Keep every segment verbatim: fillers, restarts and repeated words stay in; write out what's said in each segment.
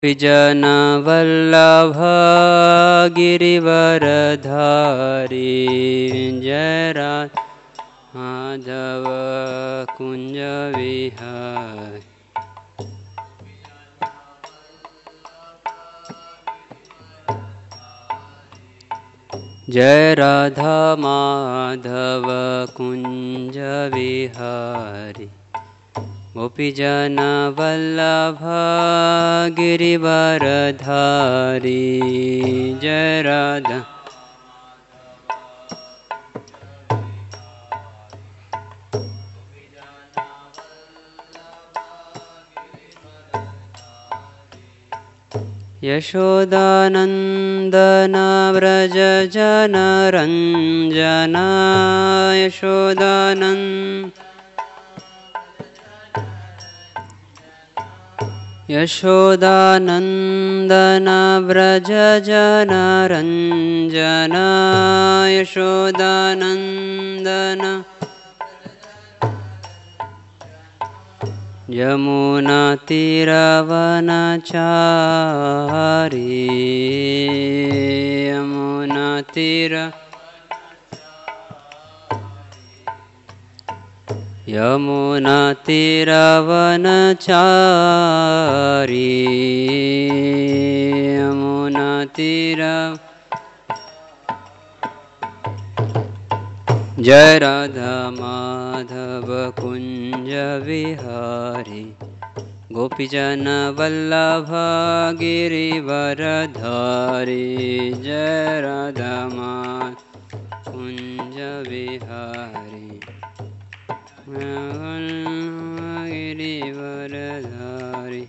विजनवल्लभ गिरिवरधारी जय माधव कुंज विहारी। जय राधा माधव कुंज विहारी गोपीजन वल्लभ गिरिवरधारी जय राधा। यशोदानंदन व्रज जन रंजना यशोदानंद यशोदानंदन व्रज जन रंजना यशोदानंदन यमुना तीरवनचारी यमुना तीर यमुना तीरवनचारी यमुना तीर। जय राधा माधव कुंज विहारी गोपीजन वल्लभ गिरिवरधारी जय राधा माधव कुंज विहारी गिरिवरधारी।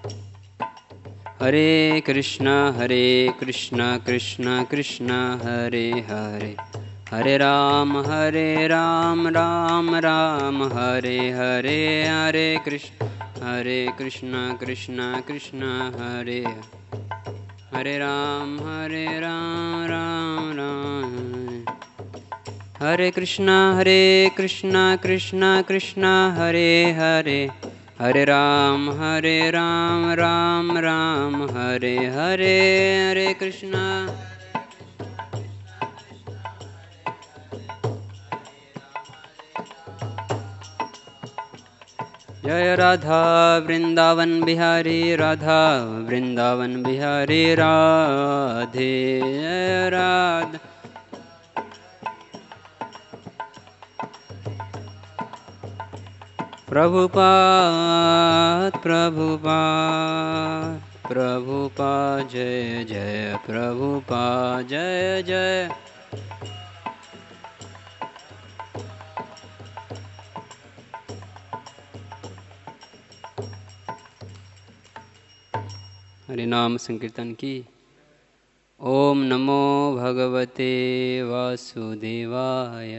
हरे कृष्णा हरे कृष्णा कृष्णा कृष्णा हरे हरे हरे राम हरे राम राम राम हरे हरे हरे कृष्ण हरे कृष्णा कृष्णा कृष्णा हरे हरे राम हरे राम राम राम हरे कृष्णा हरे कृष्णा कृष्णा कृष्णा हरे हरे हरे राम हरे राम राम राम हरे हरे हरे कृष्णा। जय राधा वृंदावन बिहारी राधा वृंदावन बिहारी राधे जय राधा। प्रभुपाद प्रभुपाद प्रभुपाद जय जय प्रभुपाद जय जय। हरि नाम संकीर्तन की। ओम नमो भगवते वासुदेवाय।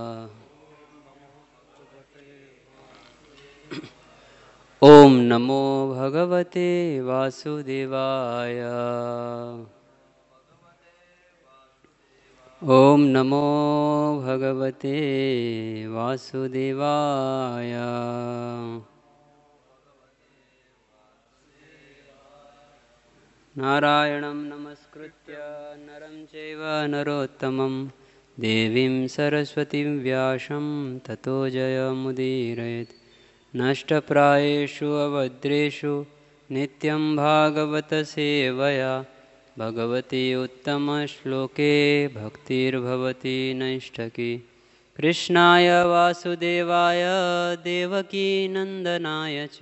ओम नमो भगवते वासुदेवाय। ओम नमो भगवते वासुदेवाय। नारायणं नमस्कृत्य नरं चैव नरोत्तमं देवीं सरस्वतीं व्यासं ततो जयमुदीरयेत्। नष्टप्रायेषु अभद्रेषु नित्यं भागवत सेवया भगवती उत्तमश्लोके भक्तिर्भवति नैष्ठकी। कृष्णाय वासुदेवाय देवकी नन्दनाय च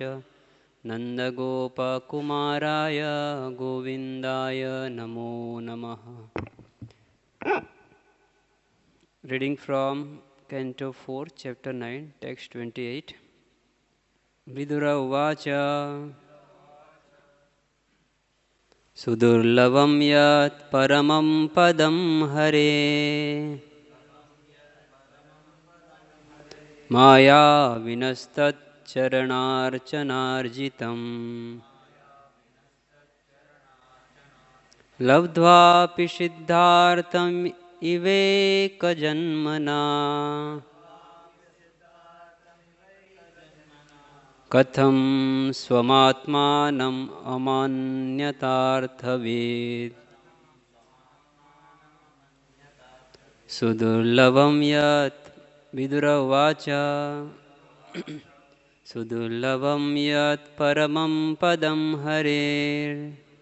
नन्दगोपकुमाराय गोविन्दाय नमो नमः। Reading from Canto four, Chapter nine, Text twenty-eight. Vidura uvacha Sudurlavam yat paramam padam hare Maya vinastat charanarchanarjitam Labdhvapi siddhartam iveka janmana कथं स्वमात्मानम् अमन्यतार्थवेत् सुदुर्लभं यत् विदुरवाच सुदुर्लभं यत् परमं पदं हरेर्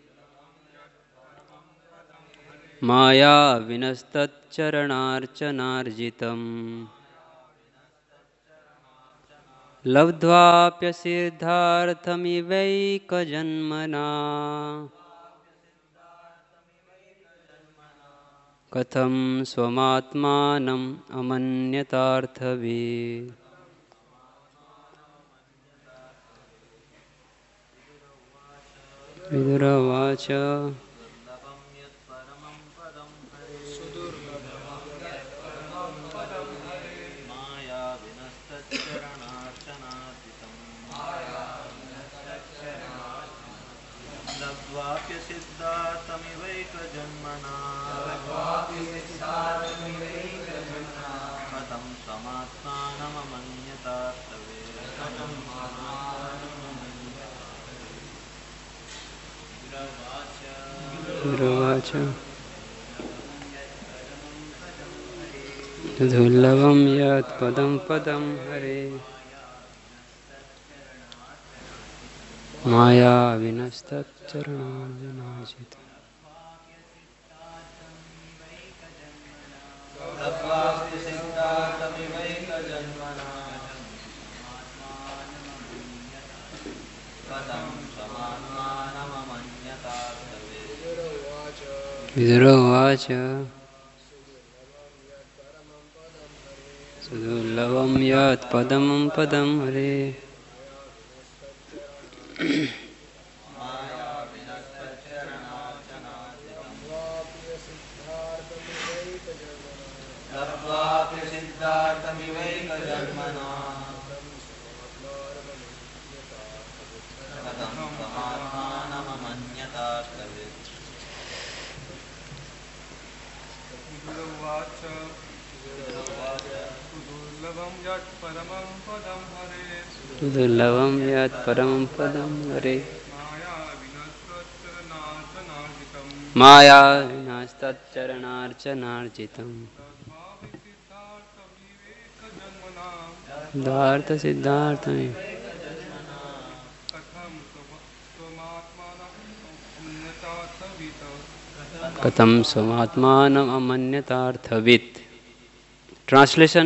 माया विनस्तच्चरणार्चनार्जितम् लब्ध्वाप्यसिद्धार्थमिवैकजन्मना कथं स्वमात्मानम् अमन्यतार्थवेत् विदुरवाच लब्ध्वाप्यसिद्धार्थमिवैकजन्मना कथं स्वमात्मानममन्यतार्थवेत् विदुरवाच दुर्लभं यत् पदं पदं हरे माया विनस्तच्चरणार्चनार्जितम् लब्ध्वाप्यसिद्धार्थमिवैकजन्मना कथं स्वमात्मानममन्यतार्थवेत् विदुरवाच सुदुर्लभं यत् पदं पदं हरे लब्ध्वाप्यसिद्धार्थमिवैकजन्मना कथं स्वमात्मानममन्यतार्थवेत् विदुरवाच सुदुर्लभं यत् परमं पदं हरे सुदुर्लभं यत् परमं पदं हरे माया विनस्तच्चरणार्चनार्जितम् माया विनास्तच्चरणार्चनार्जितम् तद्भाविसिद्धार्थमिवेकजन्मना सिद्धार्थसिद्धार्थमे कथं स्वमात्मानमन्यतार्थवित् कथं स्वमात्मानम् अमन्यतार्थवित्. Translation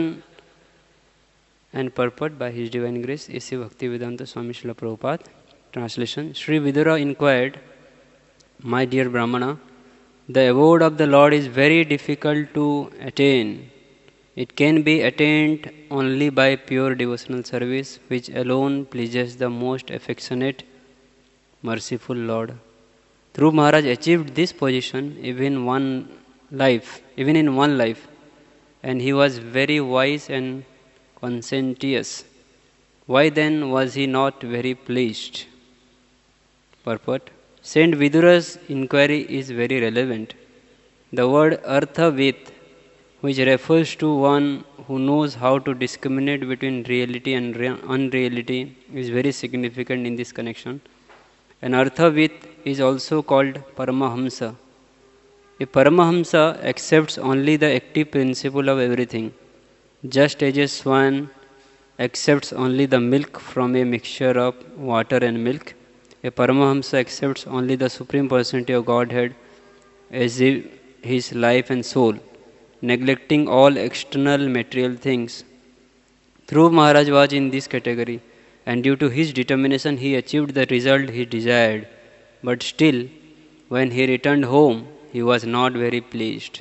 and purport by His Divine Grace A C Bhaktivedanta Swami Srila Prabhupada. Translation. Sri Vidura inquired, my dear Brahmana, the abode of the Lord is very difficult to attain. It can be attained only by pure devotional service, which alone pleases the most affectionate, merciful Lord. Dhruv Maharaj achieved this position even one life, even in one life, and he was very wise and conscientious. Why then was he not very pleased? Purport. Saint Vidura's inquiry is very relevant. The word arthavit, which refers to one who knows how to discriminate between reality and unreality, is very significant in this connection. An arthavit is also called Paramahamsa. A Paramahamsa accepts only the active principle of everything, just as a swan accepts only the milk from a mixture of water and milk. A Paramahamsa accepts only the Supreme Personality of Godhead as his life and soul, neglecting all external material things. Dhruv Maharaj was in this category, and due to his determination he achieved the result he desired. But still, when he returned home, he was not very pleased.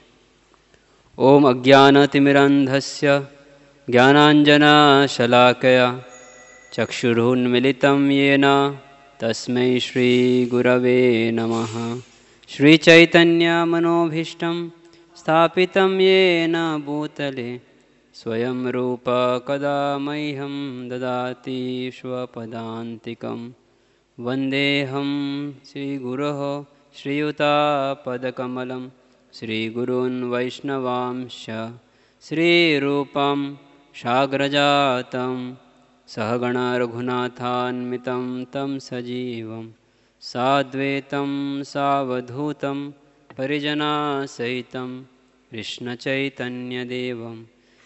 Om Ajnana Timirandhasya Jnananjana Shalakaya Chakshurun Militam Yena Tasmai Shri Gurave Namaha Shri Chaitanya Manobhishtam Sthapitam Yena Bhutale Swayam Rupa Kada Maiham Dadati Shvapadantikam Vandeham Sri Guruho Shri Yuta Padakamalam Sri Gurun Vaishnavamsha Sri Rupam Shagrajatam सहगणा रघुनाथान्वितं तं सजीवं साद्वैतं सावधूतं परिजनासहितं कृष्णचैतन्यदेवं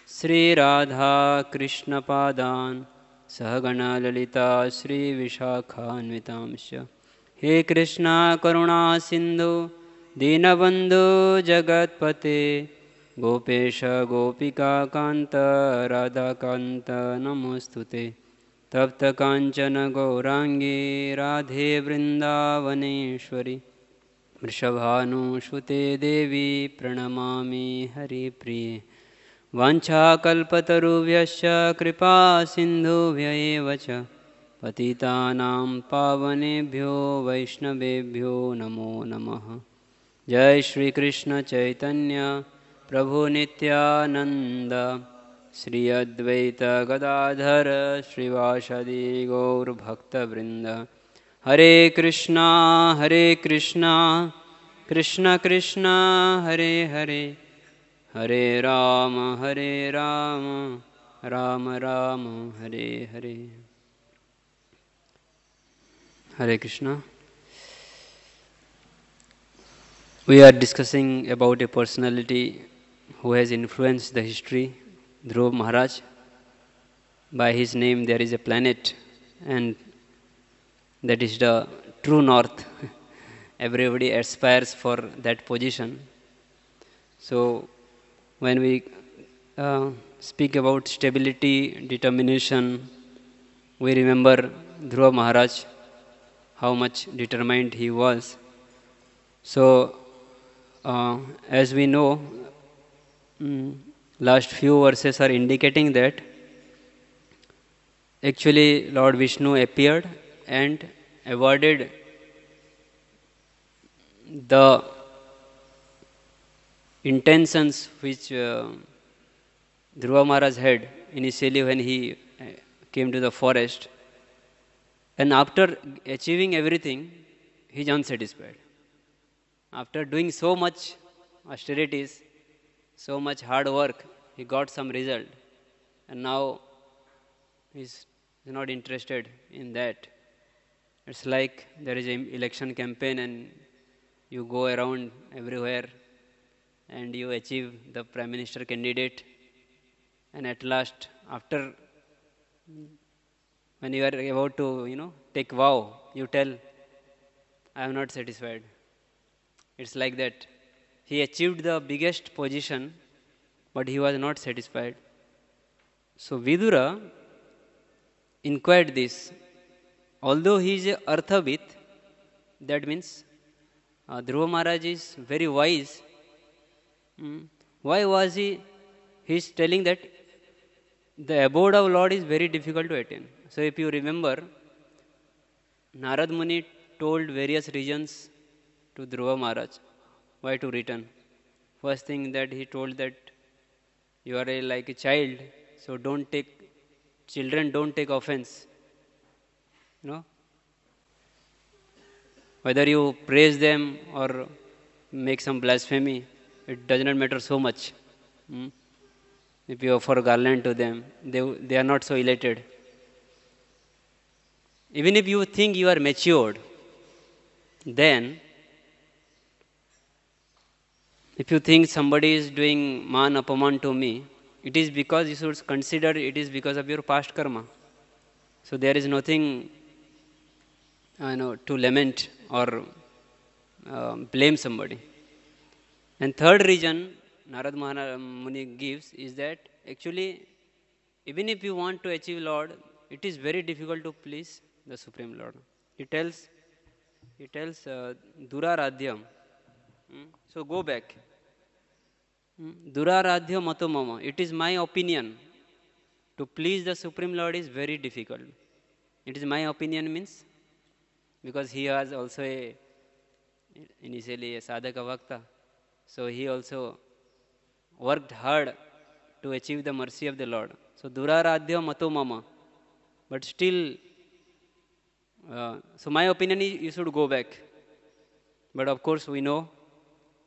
श्रीराधाकृष्णपादान् सहगणा ललिता श्रीविशाखान्वितांश्च हे कृष्णा करुणा सिन्धु दीनबन्धु जगत्पते गोपेश गोपिकान्त राधाकान्त नमोऽस्तुते तप्त काञ्चन गौराङ्गी राधे वृन्दावनेश्वरि वृषभानुसुते देवी प्रणमामि हरिप्रिये वाञ्छाकल्पतरुभ्यश्च कृपा सिन्धुभ्य एव च पतितानां पावनेभ्यो वैष्णवेभ्यो नमो नमः। जय श्री कृष्ण चैतन्य प्रभु नित्यानंद श्री अद्वैत गदाधर श्रीवासदि गौरभक्तवृंद। हरे कृष्णा हरे कृष्णा कृष्ण कृष्ण हरे हरे हरे राम हरे Ram Ram Ram Hare Hare. Hare Krishna. We are discussing about a personality who has influenced the history, Dhruva Maharaj. By his name there is a planet, and that is the true north. Everybody aspires for that position. So when we uh, speak about stability, determination, we remember Dhruva Maharaj, how much determined he was. So, uh, as we know, um, last few verses are indicating that actually Lord Vishnu appeared and avoided the intentions which uh, Dhruva Maharaj had initially when he uh, came to the forest. And after achieving everything, he is unsatisfied. After doing so much austerities, so much hard work, he got some result. And now he is not interested in that. It's like there is an election campaign and you go around everywhere and you achieve the prime minister candidate. And at last, after when you are about to, you know, take vow, you tell, I am not satisfied. It's like that. He achieved the biggest position, but he was not satisfied. So Vidura inquired this. Although he is a Arthavit, that means uh, Dhruva Maharaj is very wise. Hmm. Why was he? He is telling that the abode of Lord is very difficult to attain. So if you remember, Narad Muni told various reasons to Dhruva Maharaj why to return. First thing that he told that you are a, like a child, so don't take, children don't take offense. You know? Whether you praise them or make some blasphemy, it does not matter so much. Hmm? If you offer garland to them, they, they are not so elated. Even if you think you are matured, then if you think somebody is doing man apaman to me, it is because you should consider it is because of your past karma. So there is nothing uh, you know, to lament or uh, blame somebody. And third reason Narad Muni gives is that actually even if you want to achieve Lord, it is very difficult to please the Supreme Lord. He tells, he tells uh, Duraradhyam. Hmm? So go back. Hmm? Duraradhya mato mama. It is my opinion. To please the Supreme Lord is very difficult. It is my opinion means because he was also a initially a sadhaka bhakta. So he also worked hard to achieve the mercy of the Lord. So Duraradhya mato mama. But still, uh, so my opinion is you should go back. But of course we know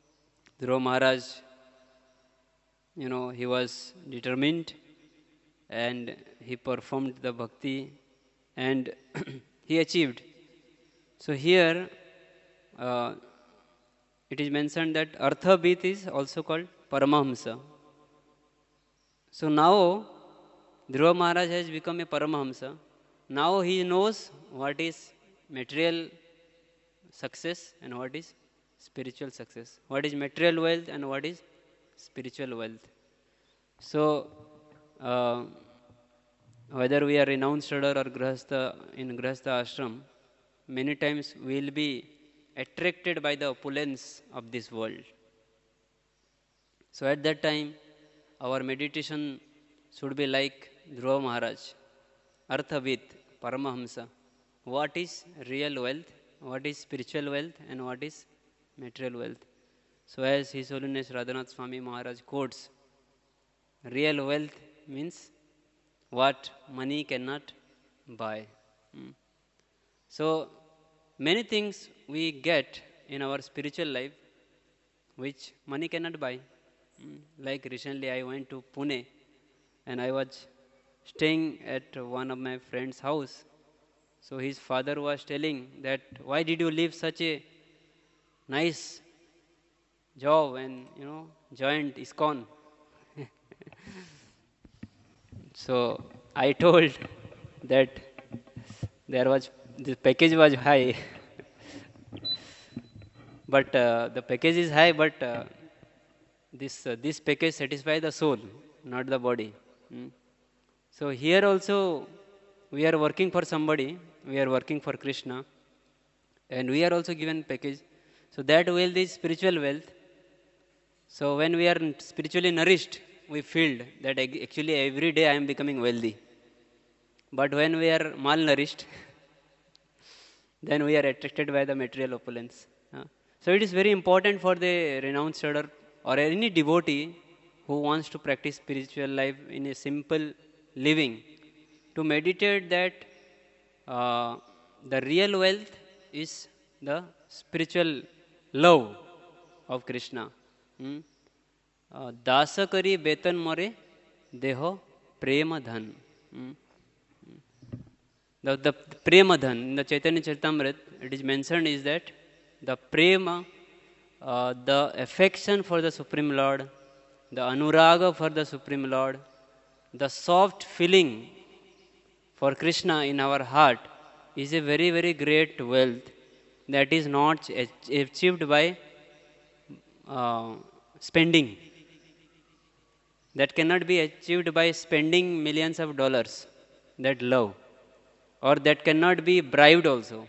Dhruva Maharaj, you know, he was determined and he performed the bhakti and he achieved. So here uh, it is mentioned that Arthabit is also called Paramahamsa. So now Dhruva Maharaj has become a Paramahamsa. Now he knows what is material success and what is spiritual success, what is material wealth and what is spiritual wealth. So uh, whether we are renounced order or grahastha, in grahastha ashram, many times we will be attracted by the opulence of this world. So at that time, our meditation should be like Dhruva Maharaj, Arthavid, Paramahamsa. What is real wealth, what is spiritual wealth, and what is material wealth. So as His Holiness Radhanath Swami Maharaj quotes, real wealth means what money cannot buy. Hmm. So many things we get in our spiritual life which money cannot buy. Hmm. Like recently I went to Pune and I was staying at one of my friend's house. So his father was telling that, why did you leave such a nice job and, you know, joined ISKCON? So I told that there was, the package was high. But uh, the package is high, but uh, this, uh, this package satisfies the soul, not the body. Hmm. So here also we are working for somebody, we are working for Krishna, and we are also given package. So that wealth is spiritual wealth. So when we are spiritually nourished, we feel that actually every day I am becoming wealthy. But when we are malnourished, then we are attracted by the material opulence. Uh, so it is very important for the renounced order or any devotee who wants to practice spiritual life in a simple living to meditate that uh, the real wealth is the spiritual love of Krishna. Hmm? Uh, Dasa kari betan more deho prema dhan. Hmm? The, the prema dhan in the Chaitanya Charitamrita, it is mentioned is that the prema, uh, the affection for the Supreme Lord, the anuraga for the Supreme Lord, the soft feeling for Krishna in our heart is a very, very great wealth that is not achieved by uh, spending. That cannot be achieved by spending millions of dollars, that love. Or that cannot be bribed also.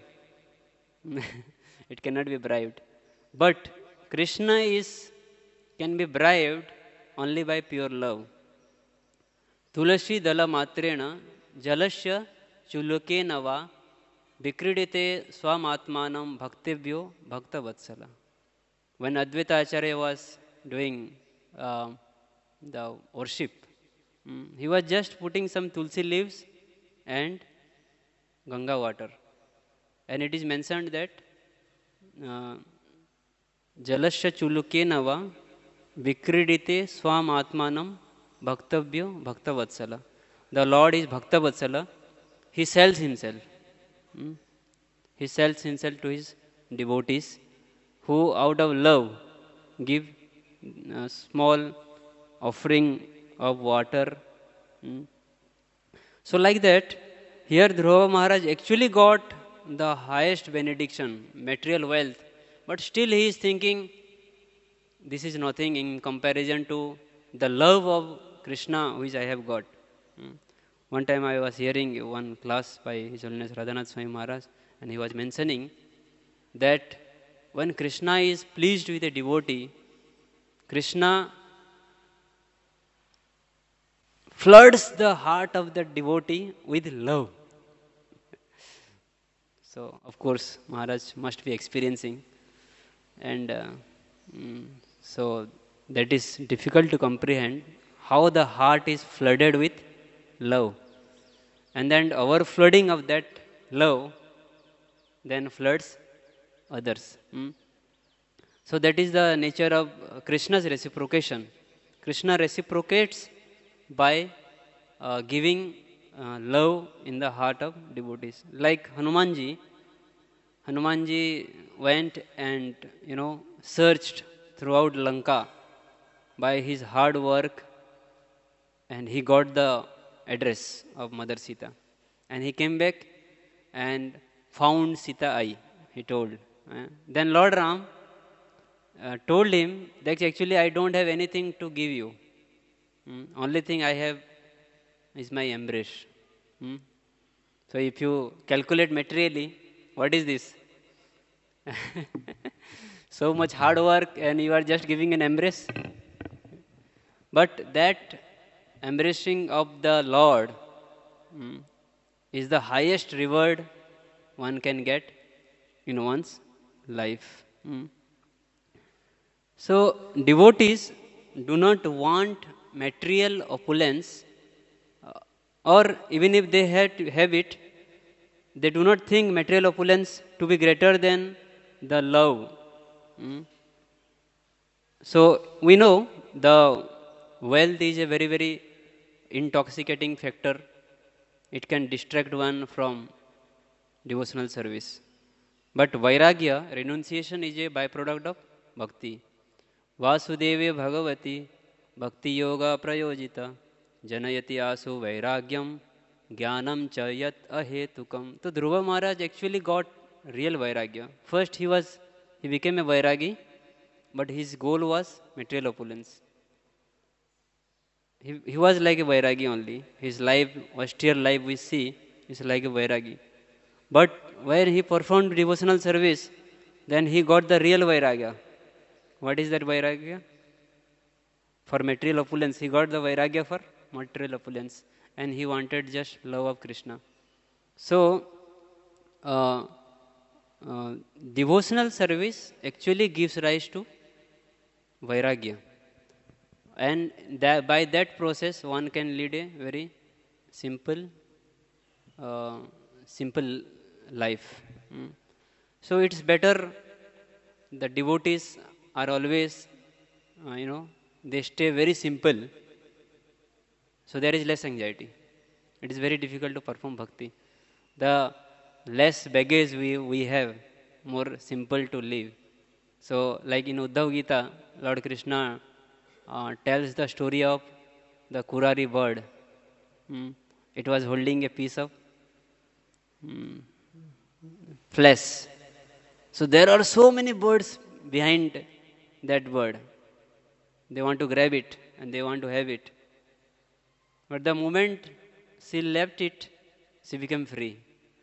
It cannot be bribed. But Krishna is can be bribed only by pure love. Tulasi dala matrena jalasya chuluke nava vikridite swamatmanam bhaktibhyo bhakta vatsala. When Advaita Acharya was doing uh, the worship, um, he was just putting some tulsi leaves and Ganga water. And it is mentioned that uh, Jalasya chuluke nava vikridite swam atmanam bhaktavyo bhakta vatsala. The Lord is bhakta vatsala. He sells himself. Hmm? He sells himself to his devotees who out of love give a small offering of water. Hmm? So like that, here Dhruva Maharaj actually got the highest benediction, material wealth, but still he is thinking this is nothing in comparison to the love of Krishna which I have got. Hmm. One time I was hearing one class by His Holiness Radhanath Swami Maharaj, and he was mentioning that when Krishna is pleased with a devotee, Krishna floods the heart of the devotee with love. So, of course, Maharaj must be experiencing. And uh, mm, so, that is difficult to comprehend how the heart is flooded with love. And then our flooding of that love then floods others. Mm. So, that is the nature of Krishna's reciprocation. Krishna reciprocates by uh, giving uh, love in the heart of devotees. Like Hanumanji, Hanumanji went and, you know, searched throughout Lanka by his hard work, and he got the address of Mother Sita. And he came back and found Sita Ai, he told. Uh, then Lord Ram uh, told him that actually I don't have anything to give you. Mm, only thing I have is my embrace. Mm. So if you calculate materially, what is this? So much hard work and you are just giving an embrace. But that embracing of the Lord mm, is the highest reward one can get in one's life. Mm. So devotees do not want material opulence, uh, or even if they had to have it, they do not think material opulence to be greater than the love. Mm. So we know the wealth is a very, very intoxicating factor. It can distract one from devotional service. But vairagya, renunciation, is a byproduct of bhakti. Vasudeve Bhagavati Bhakti Yoga Prayojita Janayati Asu Vairagyam Jnanam Chayat Ahetukam. So Dhruva Maharaj actually got real vairagya. First he was, he became a vairagi, but his goal was material opulence. He, he was like a vairagi only. His life, austere life we see, is like a vairagi. But where he performed devotional service, then he got the real vairagya. What is that vairagya? For material opulence. He got the vairagya for material opulence. And he wanted just love of Krishna. So, uh, uh, devotional service actually gives rise to vairagya. And that, by that process, one can lead a very simple, uh, simple life. Mm. So it's better the devotees are always, uh, you know, they stay very simple. So there is less anxiety. It is very difficult to perform bhakti. The less baggage we, we have, more simple to live. So like in Uddhav Gita, Lord Krishna uh, tells the story of the Kurari bird. Mm. It was holding a piece of mm, flesh. So there are so many birds behind that bird. They want to grab it and they want to have it. But the moment she left it, she became free.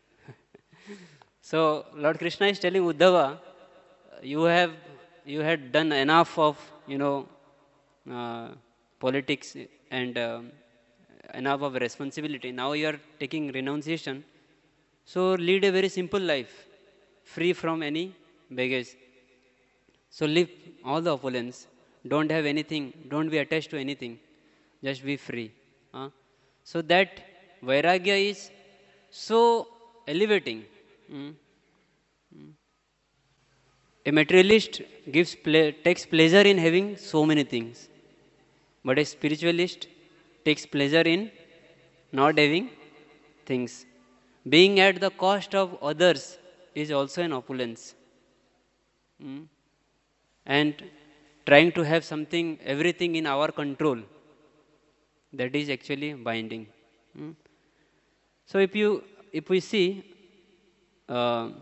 So Lord Krishna is telling Uddhava, you have you had done enough of, you know, uh, politics and um, enough of responsibility. Now you are taking renunciation. So lead a very simple life, free from any baggage. So live all the opulence. Don't have anything. Don't be attached to anything. Just be free. Uh, so that vairagya is so elevating. Mm. Mm. A materialist gives ple- takes pleasure in having so many things, but a spiritualist takes pleasure in not having things. Being at the cost of others is also an opulence. Mm. And trying to have something, everything in our control, that is actually binding. Mm. So if you, if we see uh,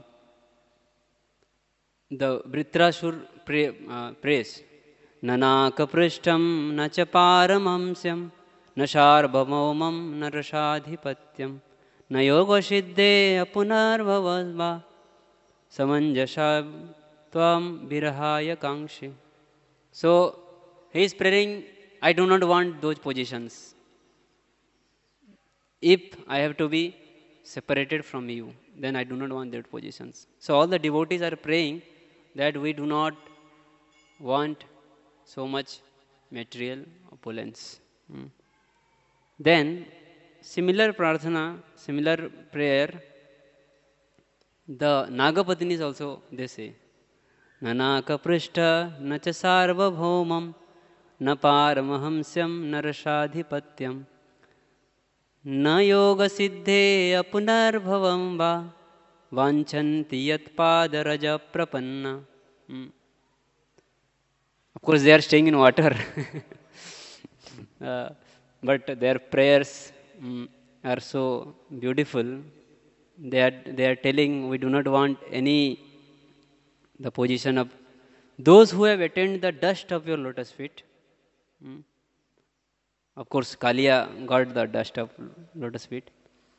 the Vritrasur pray, uh, prays, Nanaka prishtam na cha paramamsyam na sharbhamomam na rashadhipatyam na yoga siddhe apunarvavasva samanjasa tvam virahaya kangshe. So he is praying, I do not want those positions. If I have to be separated from you, then I do not want those positions. So all the devotees are praying that we do not want so much material opulence. Hmm. Then similar prarthana, similar prayer, the Nagapatinis also they say, Nanaka prishta na cha sarvabhaumam na paramahamsyam na rashadhipatyam न योग सिद्धे अपुनर्भवं वा वांछन्ति यत्पादरज प्रपन्ना. Hmm. Of course, they are staying in water, uh, but their prayers um, are so beautiful. They are they are telling, we do not want any the position of those who have attained the dust of your lotus feet. Hmm. Of course, Kaliya got the dust of lotus feet.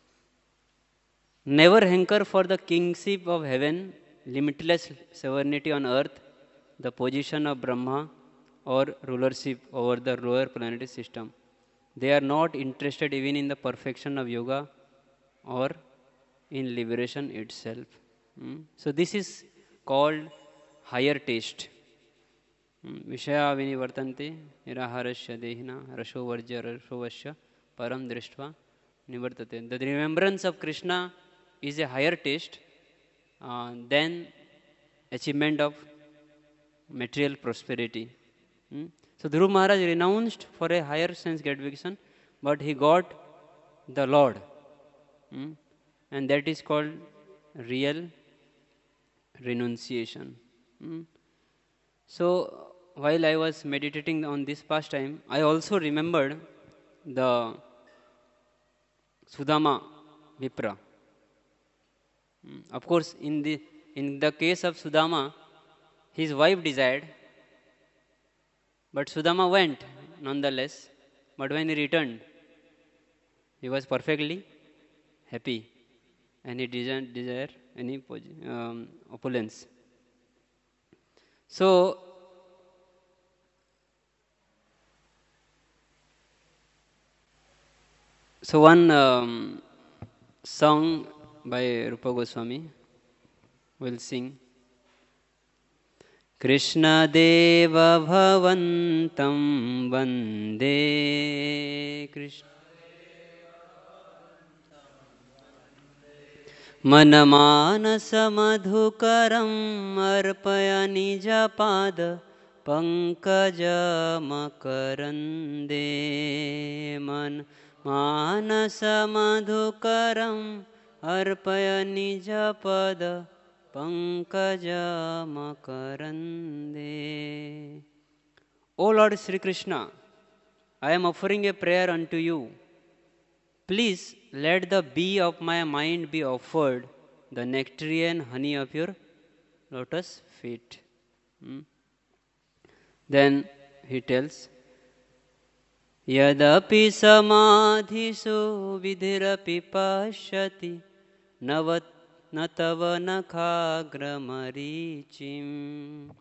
Never hanker for the kingship of heaven, limitless sovereignty on earth, the position of Brahma, or rulership over the lower planetary system. They are not interested even in the perfection of yoga or in liberation itself. Hmm. So this is called higher taste. Vishaya vinivartanti niraharasya dehina rasho varjya rashovasya param drishtva nivartate. The remembrance of Krishna is a higher taste uh, than achievement of material prosperity. Hmm? So Dhruv Maharaj renounced for a higher sense gratification, but he got the Lord. Hmm? And that is called real renunciation. Hmm? So while I was meditating on this pastime, I also remembered the Sudama Vipra. Hmm? Of course, in the in the case of Sudama, his wife desired, but Sudama went nonetheless. But when he returned, he was perfectly happy, and he didn't desire any um, opulence. So, so one um, song by Rupa Goswami will sing. Krishnadeva भवन्तं वन्दे कृष्ण मनमानसमधुकरम् अर्पय निजपाद पङ्कजमकरन्दे मन मानसमधुकरम् अर्पय निजपद Pankajamakarande. O Lord Sri Krishna, I am offering a prayer unto you. Please let the bee of my mind be offered the nectarian honey of your lotus feet. Hmm? Then he tells, Yadapi samadhisu vidhirapi pashyati navat न तव नखाग्रमरीचिम्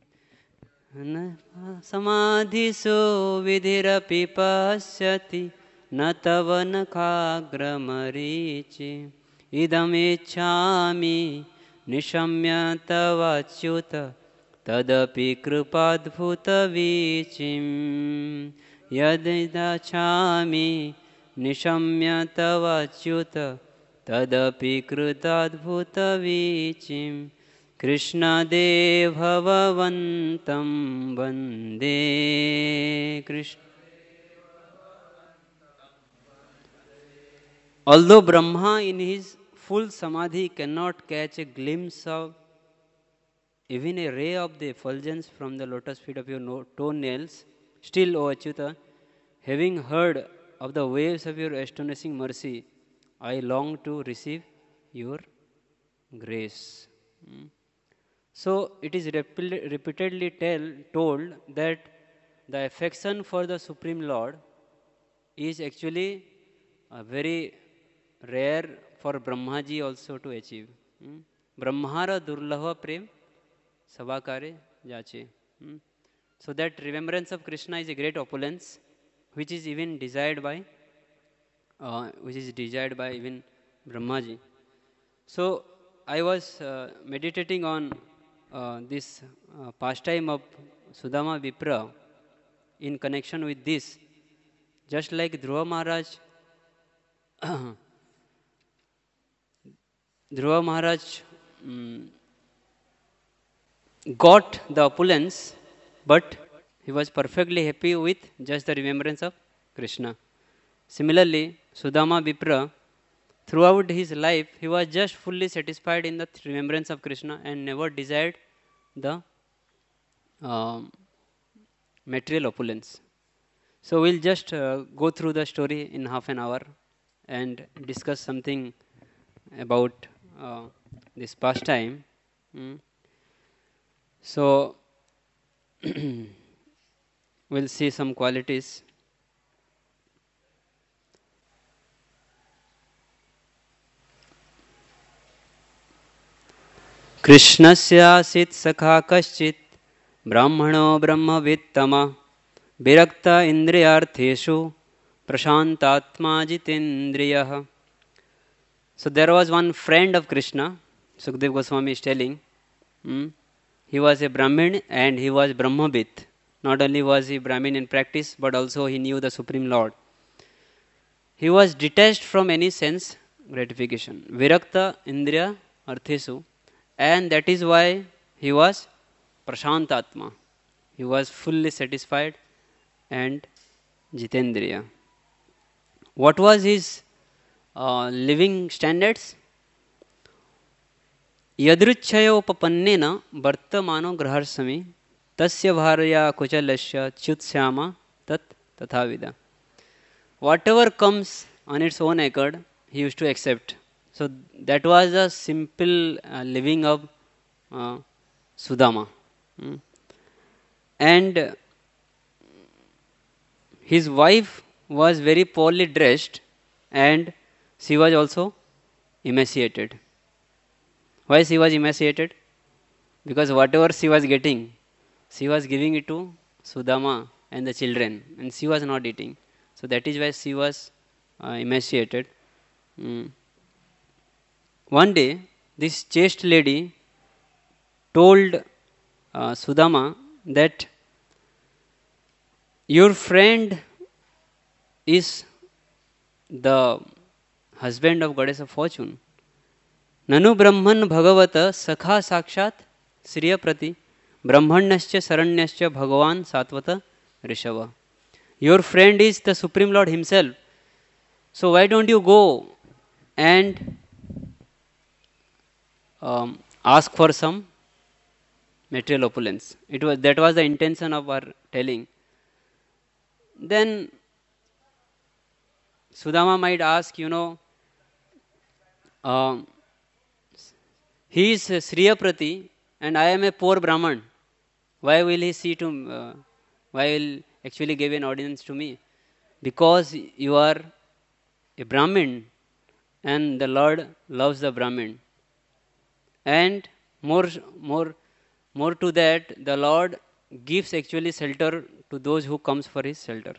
समाधिसु विधिरपि पश्यति न तव नखाग्रमरीचि इदमिच्छामि निशम्य तवाच्युत तदपि कृपाद्भुतवीचिम् यदिच्छामि निशम्य तवाच्युत तदपि कृताद्भुतवीचिं कृष्णदेवभवन्तं वन्दे Krishna. Although Brahma in his full samadhi cannot catch a glimpse of even a ray of the effulgence from the lotus feet of your toenails, still, O Achyuta, having heard of the waves of your astonishing mercy, I long to receive your grace. Hmm. So it is repeatedly tell, told that the affection for the Supreme Lord is actually a very rare for Brahmaji also to achieve. Hmm. Brahmara durlava prem sabakare jache. Hmm. So that remembrance of Krishna is a great opulence, which is even desired by Uh, which is desired by even Brahmaji. So I was uh, meditating on uh, this uh, pastime of Sudama Vipra in connection with this. Just like Dhruva Maharaj, Dhruva Maharaj um, got the opulence, but he was perfectly happy with just the remembrance of Krishna. Similarly, Sudama Vipra, throughout his life, he was just fully satisfied in the remembrance of Krishna and never desired the um, material opulence. So we'll just uh, go through the story in half an hour and discuss something about uh, this pastime. Mm. So we'll see some qualities. कृष्णस्यासीत् सखा कश्चित् ब्राह्मणो ब्रह्मवित्तमः विरक्त इंद्रियार्थेषु प्रशांतात्मा जितेन्द्रियः. So there was one friend of Krishna, Sukdev Goswami is telling. Hmm, he was a Brahmin and he was Brahmavit. Not only was he Brahmin in practice, but also he knew the Supreme Lord. He was detached from any sense gratification. Virakta Indriya Arthesu. And that is why he was Prashantatma. He was fully satisfied and Jitendriya. What was his uh, living standards? Yadruchayopapannena vartamano graharsami tasya bharya kuchalasya chutshyama tat tathavida. Whatever comes on its own accord, he used to accept. So that was a simple uh, living of uh, Sudama. Mm. And his wife was very poorly dressed and she was also emaciated. Why she was emaciated? Because whatever she was getting, she was giving it to Sudama and the children, and she was not eating. So that is why she was uh, emaciated. Mm. One day, this chaste lady told uh, Sudama that your friend is the husband of goddess of fortune. Nanu Brahman Bhagavata Sakha Sakshat Sriya Prati Brahmanyascha Saranyascha Bhagavan Satvata Rishava. Your friend is the Supreme Lord himself. So why don't you go and um, ask for some material opulence? It was that was the intention of our telling. Then Sudama might ask, you know, um, he is Sriya Prati and I am a poor Brahman. Why will he see to? Uh, why will actually give an audience to me? Because you are a Brahmin, and the Lord loves the Brahmin. And more, more, more to that, the Lord gives actually shelter to those who comes for his shelter.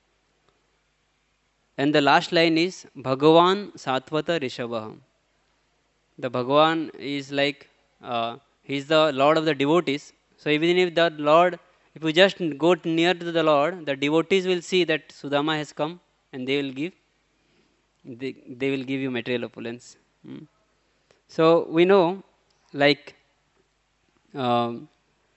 And the last line is Bhagavan Satvata Rishabha. The Bhagavan is like uh, he is the Lord of the devotees. So even if the Lord, if you just go near to the Lord, the devotees will see that Sudama has come, and they will give, they, they will give you material opulence. Hmm. So we know, like um,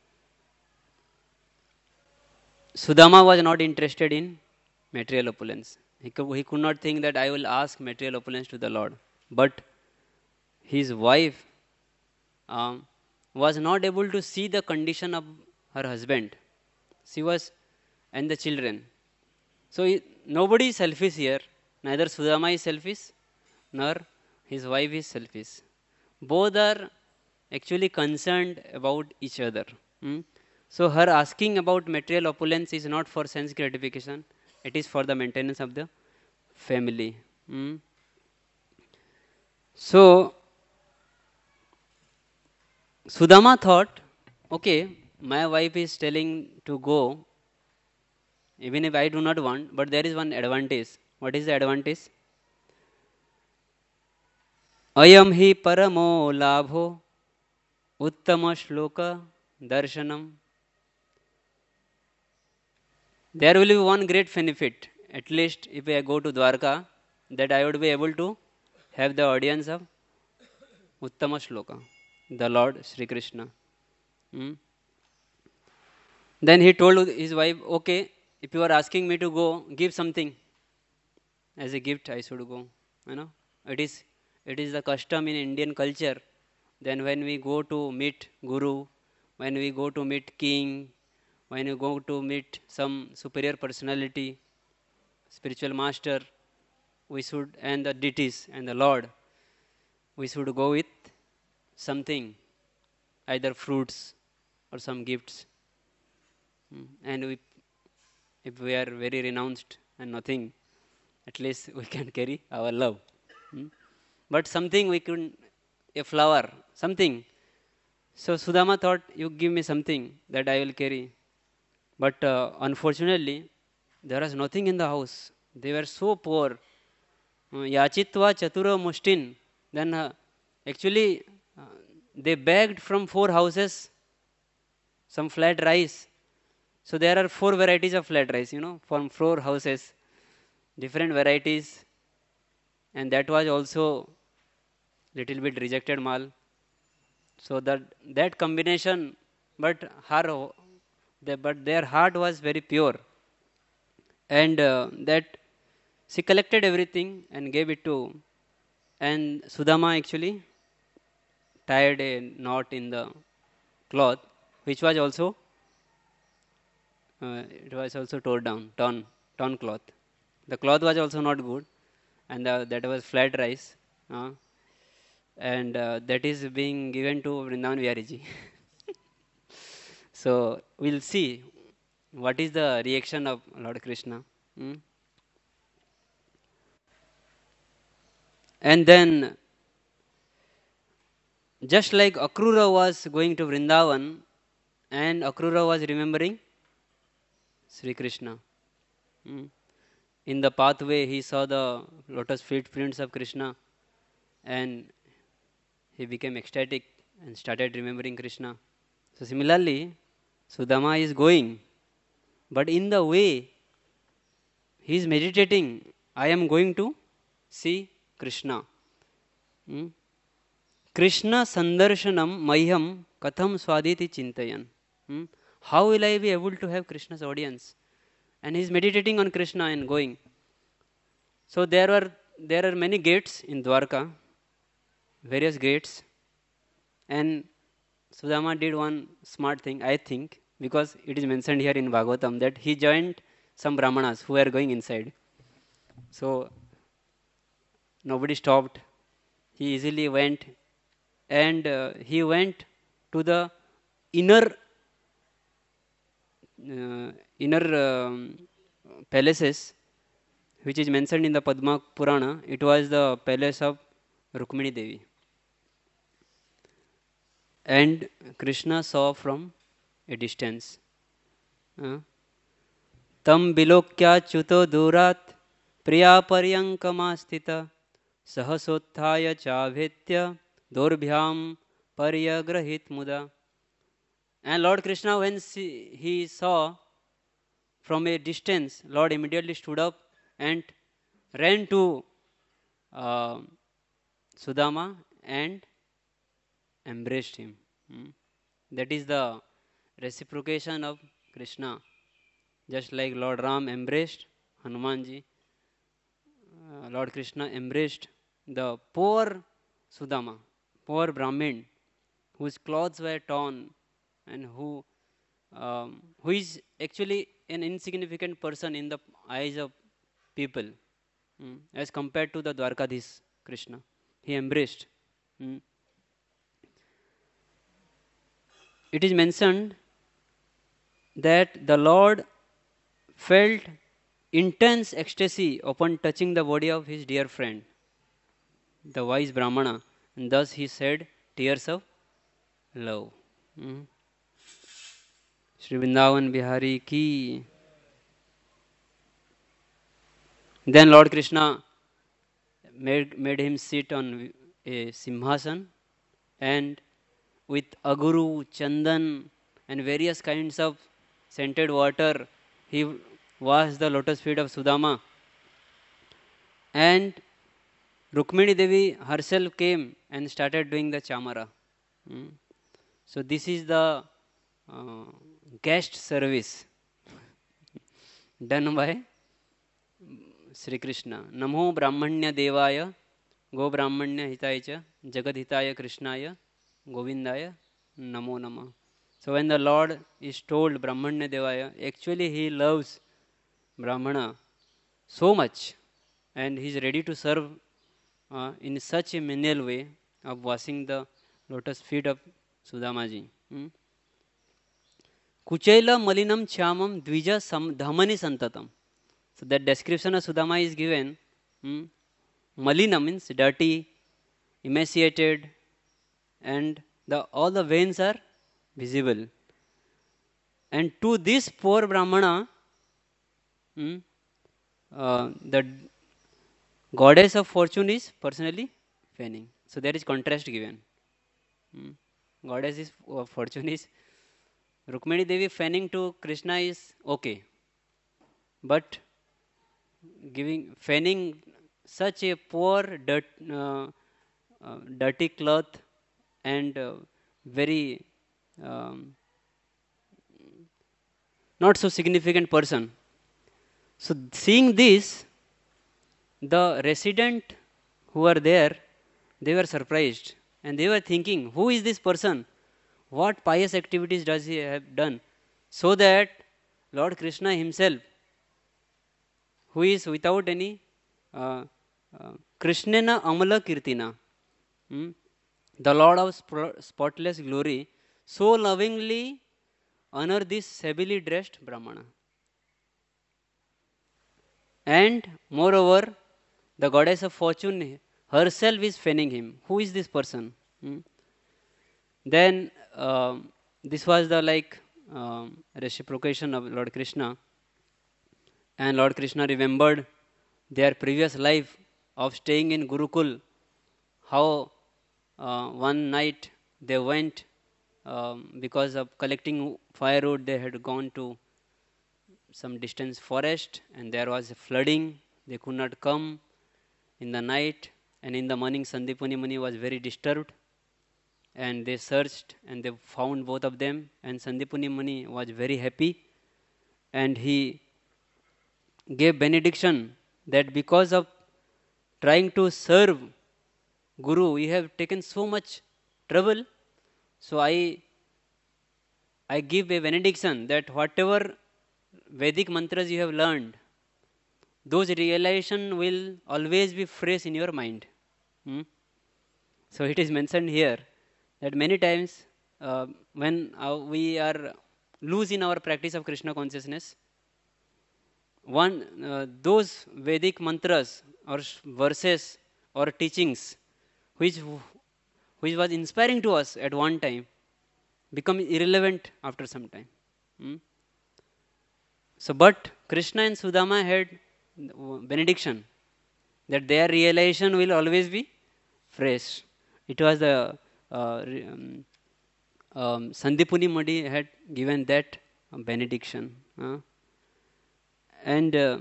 Sudama was not interested in material opulence. He could, he could not think that I will ask material opulence to the Lord. But his wife um, was not able to see the condition of her husband. She was, and the children. So he, nobody is selfish here. Neither Sudama is selfish, nor his wife is selfish. Both are actually concerned about each other. Hmm? So her asking about material opulence is not for sense gratification. It is for the maintenance of the family. Hmm? So Sudama thought, okay, my wife is telling to go, even if I do not want, but there is one advantage. What is the advantage? Ayam hi paramo labho uttama shloka darshanam. There will be one great benefit, at least if I go to Dwarka, that I would be able to have the audience of Uttama Shloka, the Lord Sri Krishna. Hmm? Then he told his wife, okay, if you are asking me to go, give something. as a gift I should go. You know, it is it is the custom in Indian culture. Then when we go to meet Guru, when we go to meet King, when you go to meet some superior personality, spiritual master, we should, and the deities and the Lord, we should go with something, either fruits or some gifts. Mm. And we, if we are very renounced and nothing, at least we can carry our love. Mm. But something we could, a flower, something. So Sudama thought, you give me something that I will carry. But uh, unfortunately, there was nothing in the house. They were so poor. Uh, Yachitva chatura mushtin. Then uh, actually uh, they begged from four houses some flat rice. So there are four varieties of flat rice, you know, from four houses, different varieties, and that was also little bit rejected mal. So that that combination, but her, the, but their heart was very pure, and uh, that she collected everything and gave it to, and Sudama actually tied a knot in the cloth, which was also uh, it was also tore down, torn, torn cloth. The cloth was also not good, and uh, that was flat rice, uh, and uh, that is being given to Vrindavan Vihariji. So we'll see what is the reaction of Lord Krishna. Hmm? And then, just like Akrura was going to Vrindavan, and Akrura was remembering Sri Krishna. Hmm? In the pathway, he saw the lotus feet prints of Krishna, and he became ecstatic and started remembering Krishna. So similarly, Sudama is going, but in the way, he is meditating. I am going to see Krishna. Hmm? Krishna sandarshanam mayham katham swaditi chintayan. Hmm? How will I be able to have Krishna's audience? And he is meditating on Krishna and going. So there are there are many gates in Dwarka, various gates, and Sudama did one smart thing, I think, because it is mentioned here in Bhagavatam that he joined some Brahmanas who were going inside. So nobody stopped. He easily went, and uh, he went to the inner uh, inner um, palaces, which is mentioned in the Padma Purana. It was the palace of Rukmini Devi. And Krishna saw from a distance. Uh, Tam bilokyachuto durat priya paryankamasthita sahasothaya chavhetya dorbhyam paryagrahit muda. And Lord Krishna, when he saw from a distance, Lord immediately stood up and ran to uh, Sudama and embraced him. Hmm. That is the reciprocation of Krishna. Just like Lord Ram embraced Hanumanji, uh, Lord Krishna embraced the poor Sudama, poor Brahmin, whose clothes were torn and who um, who is actually an insignificant person in the eyes of people, mm, as compared to the Dwarkadhish Krishna. He embraced. Mm. It is mentioned that the Lord felt intense ecstasy upon touching the body of his dear friend, the wise Brahmana, and thus he shed tears of love. Mm. Shri Vrindavan Bihari ki. Then Lord Krishna made, made him sit on a simhasan, and with aguru, chandan, and various kinds of scented water, he washed the lotus feet of Sudama. And Rukmini Devi herself came and started doing the chamara. Mm. So this is the uh, guest service done by Sri Krishna. Namo Brahmanya Devaya, Go Brahmanya Hitaya cha, Jagad Hitaya Krishnaya, Govindaya, Namo Nama. So when the Lord is told Brahmanya Devaya, actually he loves Brahmana so much and he is ready to serve uh, in such a menial way of washing the lotus feet of Sudamaji. Hmm? Kuchaila malinam chamam dvija sam dhamani santatam. So that description of Sudama is given. Hmm? Malina means dirty, emaciated, and the all the veins are visible. And to this poor Brahmana, hmm, uh, the goddess of fortune is personally fanning. So there is contrast given. Hmm. Goddess is uh, fortune is Rukmini Devi fanning to Krishna is okay, but giving fanning such a poor dirt, uh, uh, dirty cloth and uh, very um, not so significant person. So seeing this, the resident who were there, they were surprised and they were thinking, who is this person? What pious activities does he have done? So that Lord Krishna himself, who is without any uh, uh, Krishnena Amala Kirtina, hmm, the Lord of spotless glory, so lovingly honor this shabbily dressed Brahmana. And moreover, the goddess of fortune herself is fanning him. Who is this person? Hmm? Then uh, this was the like um, reciprocation of Lord Krishna, and Lord Krishna remembered their previous life of staying in Gurukul, how uh, one night they went um, because of collecting firewood, they had gone to some distance forest and there was a flooding, they could not come in the night, and in the morning Sandipuni Muni was very disturbed and they searched and they found both of them, and Sandipuni Muni was very happy and he gave benediction that because of trying to serve Guru, we have taken so much trouble, so I I give a benediction that whatever Vedic mantras you have learned, those realization will always be fresh in your mind. Hmm? So it is mentioned here that many times uh, when uh, we are loose in our practice of Krishna consciousness, one uh, those Vedic mantras or verses or teachings which which was inspiring to us at one time become irrelevant after some time. Hmm? So, but Krishna and Sudama had benediction that their realization will always be fresh. It was the uh, um, um, Sandipuni Mudi had given that benediction. Uh, and uh,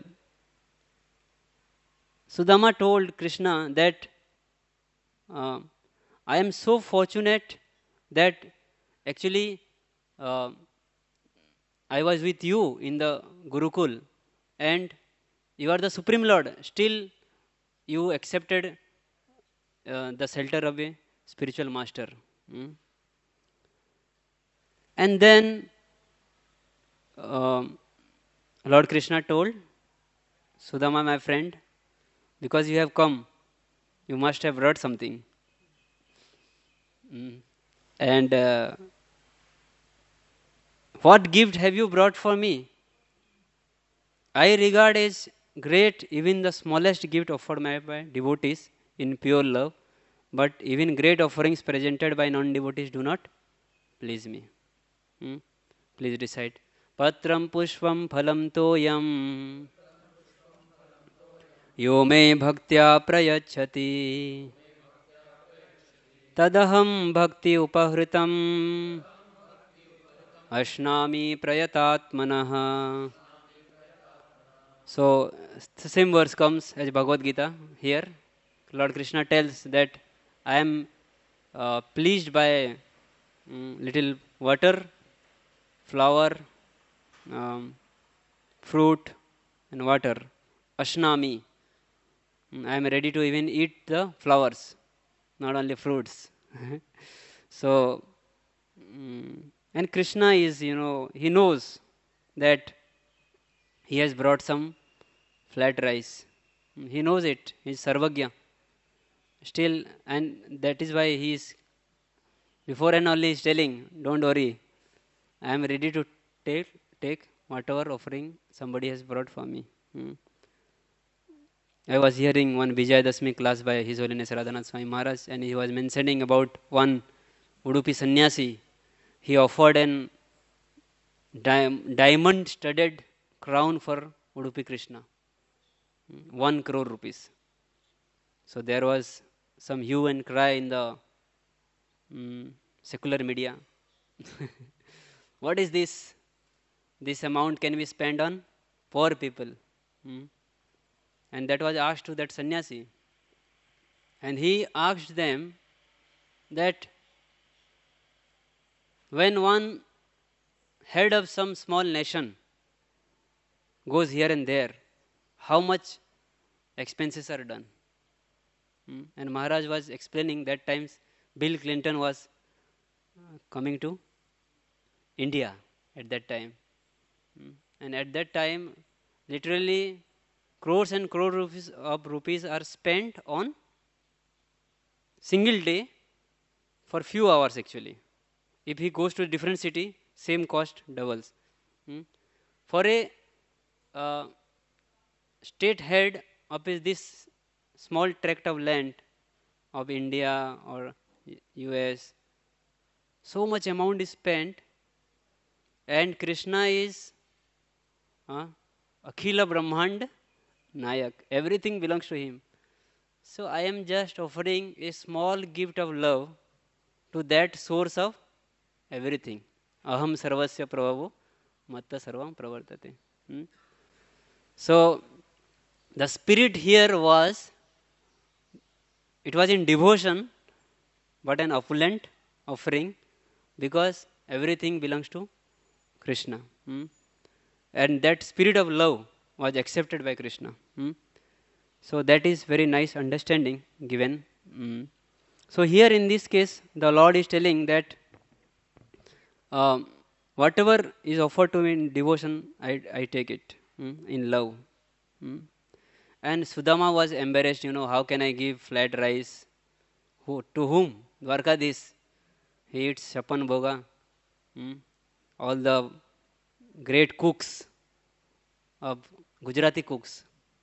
Sudama told Krishna that uh, I am so fortunate that actually uh, I was with you in the Gurukul and you are the Supreme Lord. Still, you accepted uh, the shelter of a spiritual master. Hmm? And then um, Lord Krishna told Sudama, my friend, because you have come, you must have brought something. Hmm. And uh, what gift have you brought for me? I regard as great even the smallest gift offered by devotees in pure love, but even great offerings presented by non-devotees do not please me. Hmm? Please recite. Patram pushpam phalam toyam yo me bhaktya prayachati tadaham bhakti upahritam ashnami prayatatmanah. So, the same verse comes as Bhagavad Gita here. Lord Krishna tells that I am uh, pleased by um, little water, flower, um, fruit, and water. Ashnami. I am ready to even eat the flowers, not only fruits. So, mm, and Krishna is, you know, he knows that he has brought some flat rice. He knows it. He is Sarvagya. Still, and that is why he is, before and only, he is telling, don't worry, I am ready to take, take whatever offering somebody has brought for me. Hmm. I was hearing one Vijayadashmi class by His Holiness Radhanath Swami Maharaj, and he was mentioning about one Udupi sannyasi. He offered an di- diamond studded crown for Udupi Krishna, one crore rupees. So there was some hue and cry in the mm, secular media. What is this? This amount can be spent on poor people. Hmm. And that was asked to that sannyasi. And he asked them that when one head of some small nation goes here and there, how much expenses are done? Hmm. And Maharaj was explaining that times Bill Clinton was uh, coming to India at that time. Hmm. And at that time, literally crores and crores rupees of rupees are spent on single day for few hours actually. If he goes to a different city, same cost doubles. Hmm. For a uh, state head of this small tract of land of India or U S, so much amount is spent, and Krishna is uh, Akhila Brahmand Nayak. Everything belongs to him. So I am just offering a small gift of love to that source of everything. Aham sarvasya prabhavo matta sarvam pravartate. Hmm? So the spirit here was, it was in devotion, but an opulent offering, because everything belongs to Krishna. Hmm? And that spirit of love was accepted by Krishna. Hmm? So that is very nice understanding given. Mm. So here in this case, the Lord is telling that um, whatever is offered to me in devotion, I, I take it mm, in love. Mm. And Sudama was embarrassed, you know, how can I give flat rice? Who, to whom? Dwarkadis. He eats Shapan Bhoga. Mm. All the great cooks of Gujarati cooks.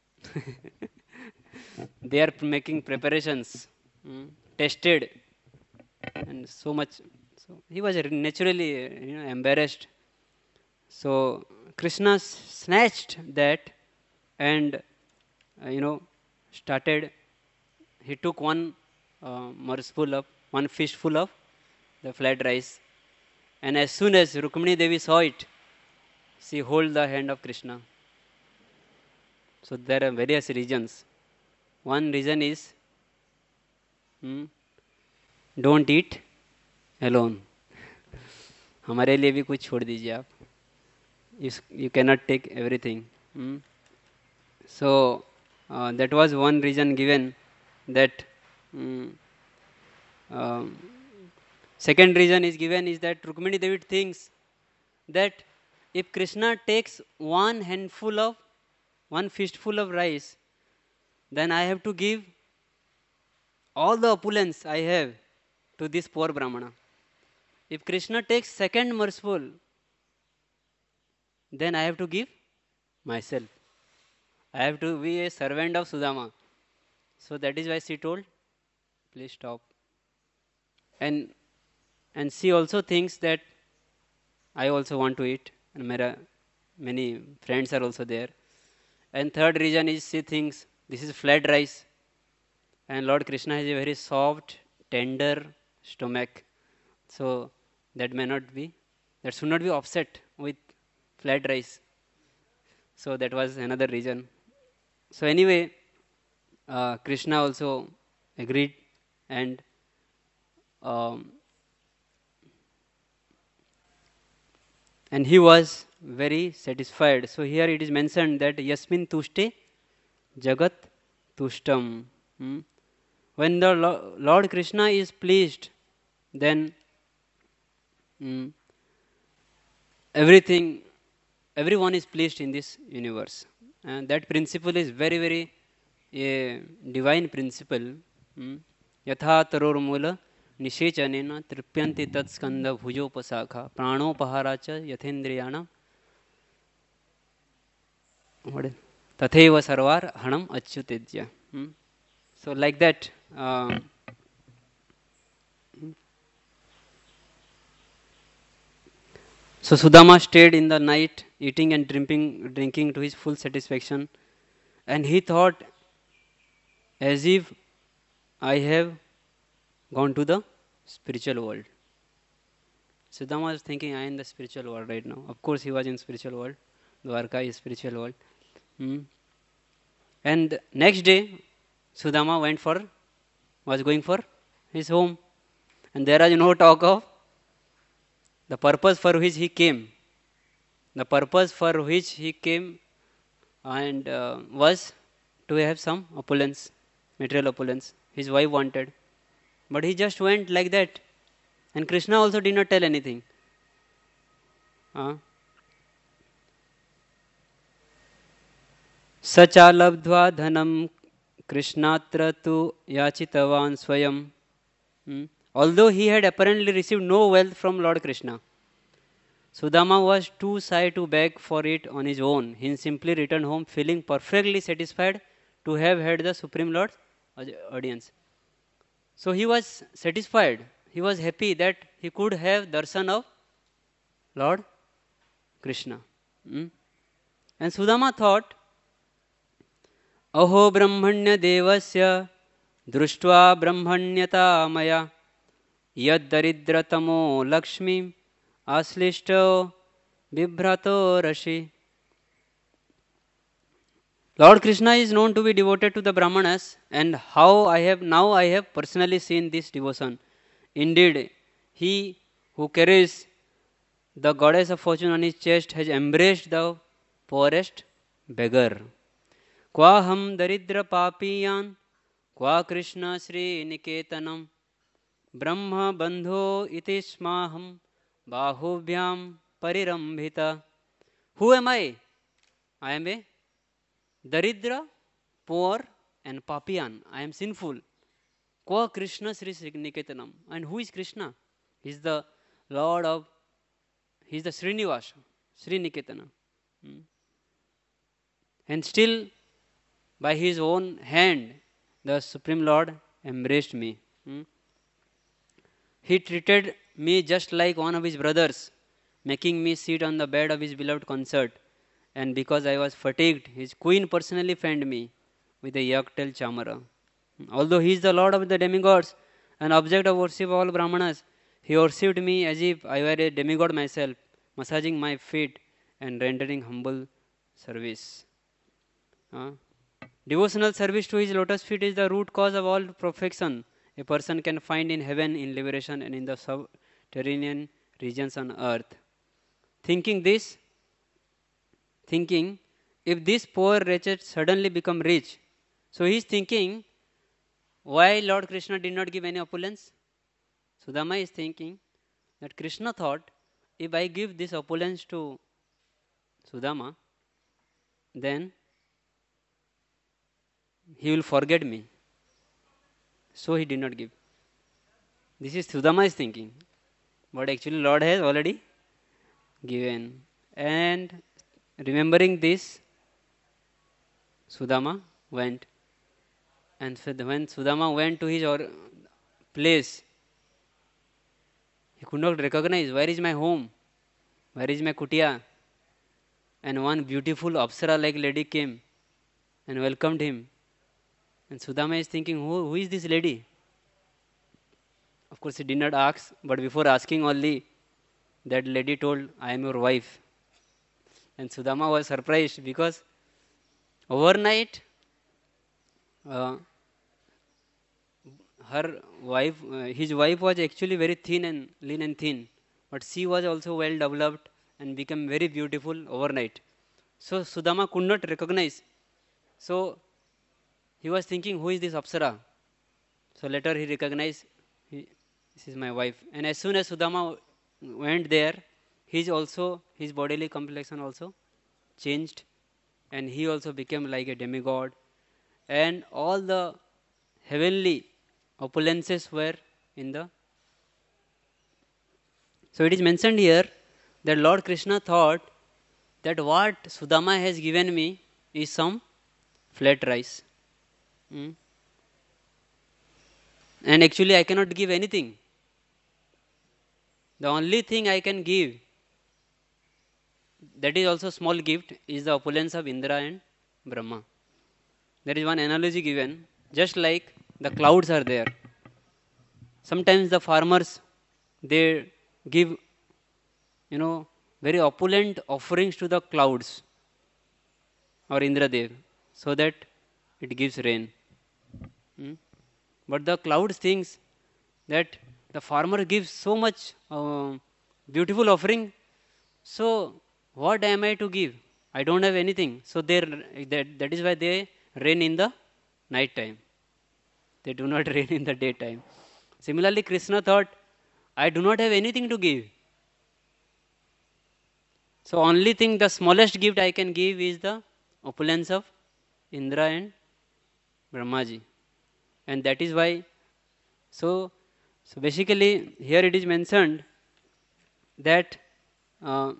They are making preparations, mm, tested, and so much. So he was naturally, you know, embarrassed. So Krishna snatched that and uh, you know started. He took one uh, morseful of one fistful of the flat rice, and as soon as Rukmini Devi saw it, she hold the hand of Krishna. So there are various reasons. One reason is hmm, don't eat alone. हमारे लिए भी कुछ छोड़ दीजिए आप. You, you cannot take everything. Hmm? So uh, that was one reason given. That um, um, second reason is given is that Rukmini Devi thinks that if Krishna takes one handful of one fistful of rice, then I have to give all the opulence I have to this poor Brahmana. If Krishna takes second morsel, then I have to give myself. I have to be a servant of Sudama. So that is why she told, please stop. And and she also thinks that I also want to eat, and mera, many friends are also there. And third reason is she thinks this is flat rice, and Lord Krishna has a very soft, tender stomach. So that may not be, that should not be offset with flat rice. So that was another reason. So anyway, uh, Krishna also agreed, and um, and he was very satisfied. So here it is mentioned that Yasmin Tushte Jagat Tushtam. Hmm? When the Lord Krishna is pleased, then hmm, everything, everyone is pleased in this universe. And that principle is very, very a divine principle. Hmm? Yatha tarormula निषेचनेन तृप्यन्ति तत्स्कंद भुजोपशाखा प्राणोपहारा च यथेन्द्रियाणां तथैव सर्वार हणम अच्युतेज्य. So like that, uh, so Sudama stayed in the night, eating and drinking, drinking to his full satisfaction, and he thought, as if I have gone to the spiritual world. Sudama was thinking, I am in the spiritual world right now. Of course, he was in spiritual world. Dwarka is spiritual world. Hmm. And next day, Sudama went for, was going for his home. And there was no talk of the purpose for which he came. The purpose for which he came and uh, was to have some opulence, material opulence. His wife wanted. But he just went like that. And Krishna also did not tell anything. Uh, Sachalabdva dhanam Krishnatra tu yachitavan swayam. Hmm. Although he had apparently received no wealth from Lord Krishna, Sudama was too shy to beg for it on his own. He simply returned home feeling perfectly satisfied to have had the Supreme Lord's audience. So he was satisfied. He was happy that he could have darshan of Lord Krishna. Hmm? And Sudama thought, Aho brahmanya devasya društva brahmanyata maya yad daridratamo lakshmi aslishto vibhrato rashi. Lord Krishna is known to be devoted to the Brahmanas, and how I have now I have personally seen this devotion. Indeed, he who carries the goddess of fortune on his chest has embraced the poorest beggar. Qua ham daridra papiyan, qua Krishna Sri Niketanam, Brahma bandho iti smaham, bahubhyam parirambhita. Who am I? I am a daridra, poor and papiyan. I am sinful. Qua Krishna Sri Niketanam. And who is Krishna? He is the Lord of, he is the Srinivasa, Sri Niketana. Hmm. And still, by his own hand, the Supreme Lord embraced me. Hmm. He treated me just like one of his brothers, making me sit on the bed of his beloved consort. And because I was fatigued, his queen personally fanned me with a yak-tail chamara. Although he is the lord of the demigods, an object of worship of all Brahmanas, he worshipped me as if I were a demigod myself, massaging my feet and rendering humble service. Uh, devotional service to his lotus feet is the root cause of all perfection a person can find in heaven, in liberation, and in the subterranean regions on earth. Thinking this, thinking, if this poor wretched suddenly become rich, so he is thinking, why Lord Krishna did not give any opulence? Sudama is thinking that Krishna thought, if I give this opulence to Sudama, then he will forget me. So he did not give. This is Sudama is thinking. But actually Lord has already given. And remembering this, Sudama went. And when Sudama went to his or place, he could not recognize, where is my home? Where is my kutia? And one beautiful Apsara-like lady came and welcomed him. And Sudama is thinking, who, who is this lady? Of course, he did not ask, but before asking only, that lady told, I am your wife. And Sudama was surprised because overnight, uh, her wife, uh, his wife was actually very thin and lean and thin, but she was also well developed and became very beautiful overnight. So Sudama could not recognize. So he was thinking, who is this Apsara? So later he recognized, he, this is my wife. And as soon as Sudama went there, his also his bodily complexion also changed, and he also became like a demigod, and all the heavenly opulences were in the. So it is mentioned here that Lord Krishna thought that what Sudama has given me is some flat rice. Hmm? And actually I cannot give anything. The only thing I can give, that is also small gift, is the opulence of Indra and Brahma. There is one analogy given, just like the clouds are there. Sometimes the farmers, they give, you know, very opulent offerings to the clouds or Indradev, so that it gives rain. Hmm? But the clouds thinks that the farmer gives so much uh, beautiful offering, so what am I to give? I don't have anything. So they, that, that is why they rain in the night time. They do not rain in the daytime. Similarly, Krishna thought, I do not have anything to give. So only thing, the smallest gift I can give is the opulence of Indra and Brahmaji. And that is why, so, so basically here it is mentioned that uh,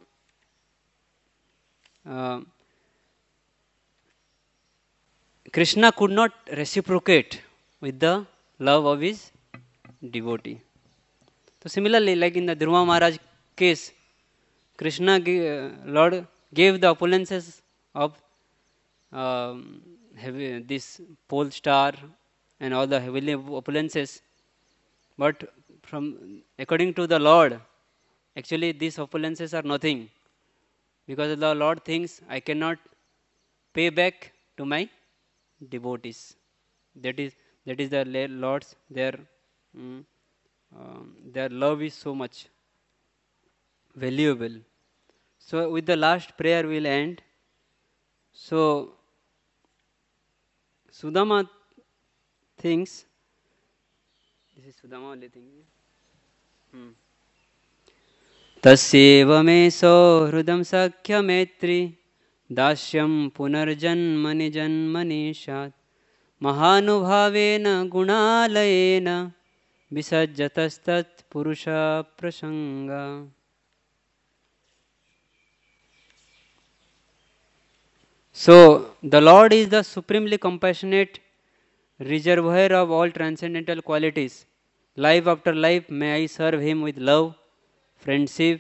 uh, Krishna could not reciprocate with the love of his devotee. So similarly, like in the Dhruva Maharaj case, Krishna, uh, Lord gave the opulences of um, heavy, this pole star and all the heavenly opulences, but from according to the Lord, actually these opulences are nothing, because the Lord thinks I cannot pay back to my devotees. That is that is the Lord's their um, um, their love is so much valuable. So with the last prayer we'll end. So Sudama thinks, this is Sudama only thing. Hmm. Tasyeva me hridam sakya metri दास्यं पुनर्जन्मनि जन्मनि शात् महानुभावेन गुणालयेन विसज्जतस्तत् पुरुष प्रसंगा. So the Lord is the supremely compassionate reservoir of all transcendental qualities. Life after life may I serve him with love, friendship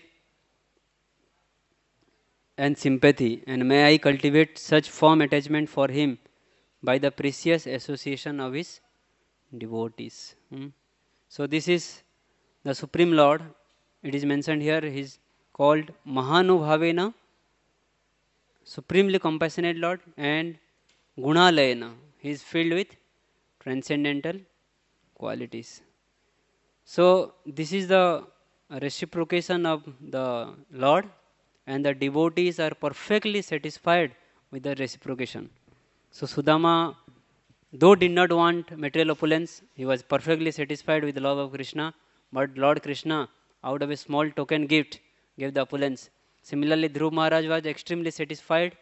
and sympathy, and may I cultivate such firm attachment for him by the precious association of his devotees. Hmm? So this is the Supreme Lord. It is mentioned here, he is called Mahanubhavena, supremely compassionate Lord, and Gunalayana, he is filled with transcendental qualities. So this is the reciprocation of the Lord, and the devotees are perfectly satisfied with the reciprocation. So Sudama, though did not want material opulence, he was perfectly satisfied with the love of Krishna, but Lord Krishna, out of a small token gift, gave the opulence. Similarly, Dhruva Maharaj was extremely satisfied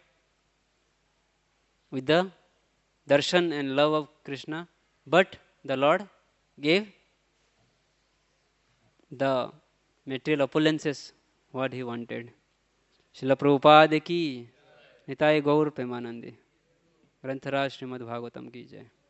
with the darshan and love of Krishna, but the Lord gave the material opulences what he wanted. Srila Prabhupada ki Nitai Gaur Premanande. ग्रंथराज Shrimad Bhagavatam की जय.